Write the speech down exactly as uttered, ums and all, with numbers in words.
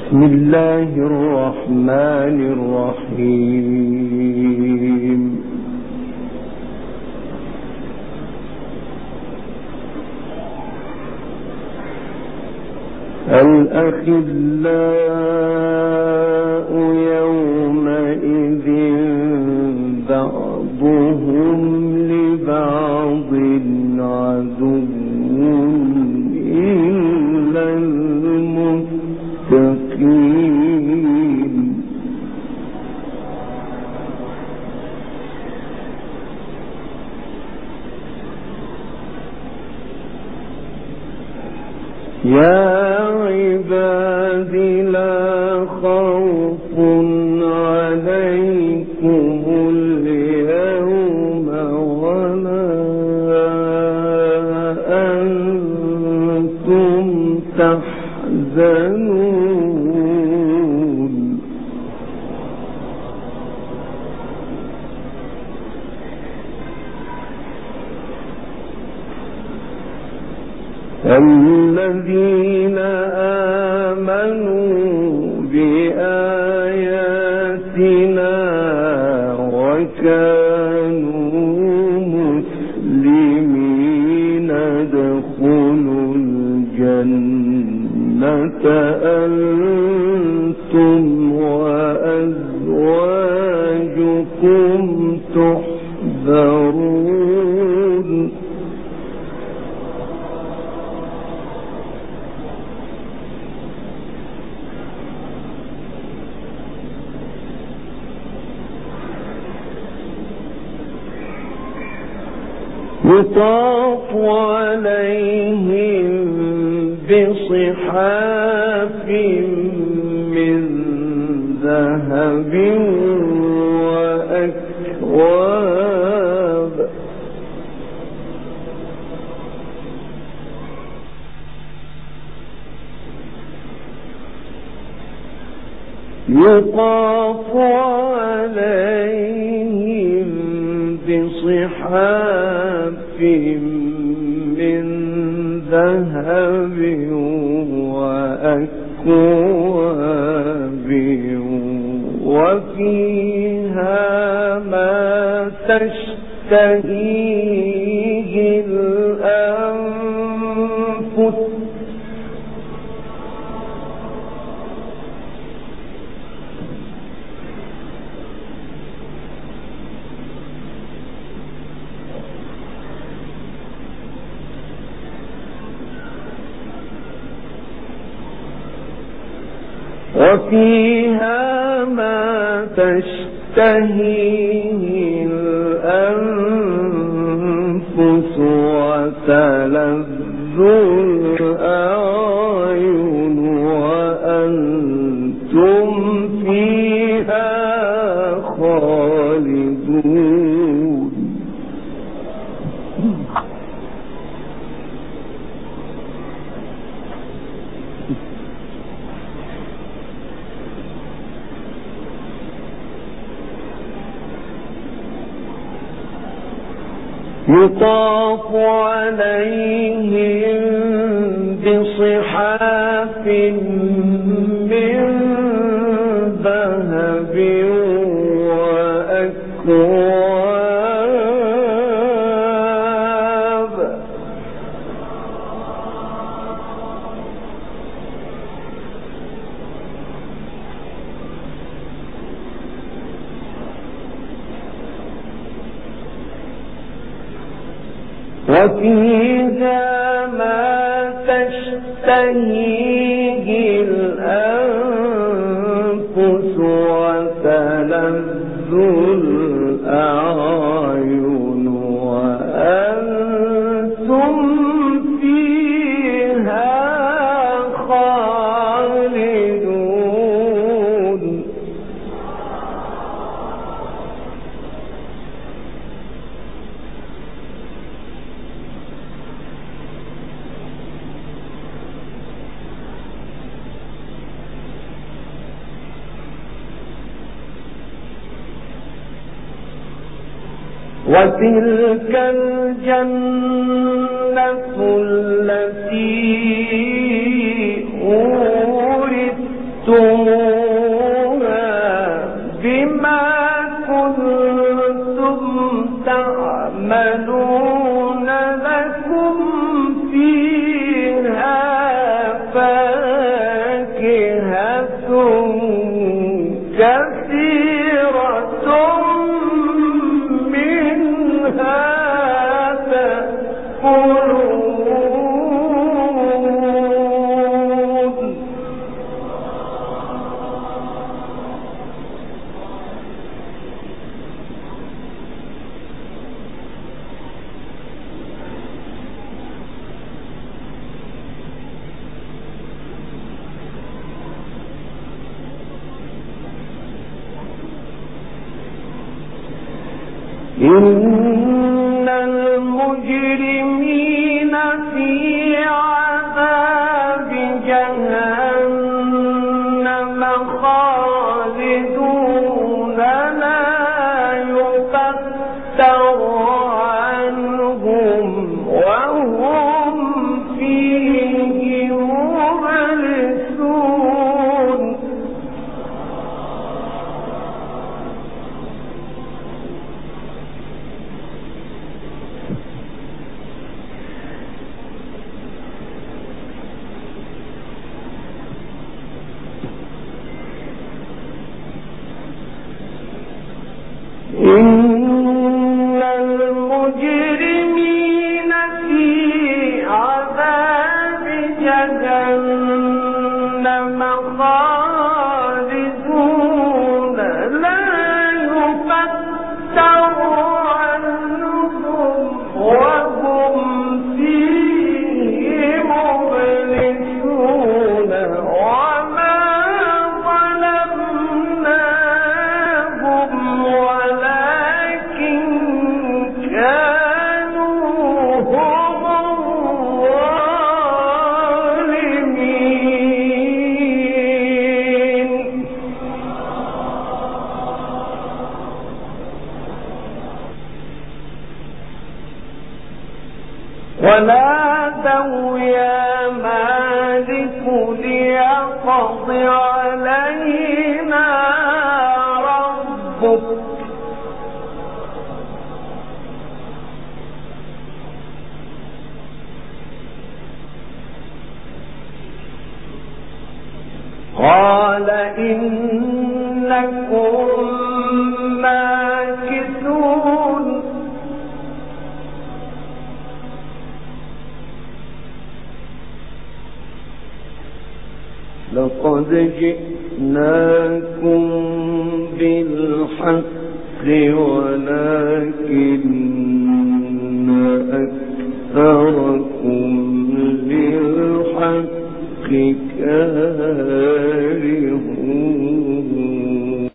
بسم الله الرحمن الرحيم. الأخلاء يومئذ بعضهم لبعض عدو إلا المتقين. يا عباد لا خوف عليكم اليوم ولا أنتم تحزنون. الذين آمنوا بآياتنا وكانوا مسلمين ادخلوا الجنة أنتم وأزواجكم تحبرون. يطاف عليهم بصحاف من ذهب وأكواب يطاف عليهم بصحاف من ذهب وأكواب وفيها ما تشتهيه الأنفس وفيها ما تشتهيه الأنفس وتلذ الأعين وأنتم فيها خالدون. يطاف عليهم بصحاف من ذهب وأكواب وفيها ما تشتهيه الأنفس وتلذ الأعين وأنتم فيها خالدون. وتلك الجنة التي أورثتم إن المجرمين في عذاب جهنم خالدون لا يفتر عنهم وهم فيه مبلسون إن المجرمين في عذاب جهنم خالدون لا يفتر عنهم وهم فيه مبلسون وما ظلمناهم ولكن كانوا هم الظالمين ونادوا يا مالك ليقض علينا ربك قال إنكم ماكثون لقد جئناكم بالحق ولكن أكثركم للحق كارهون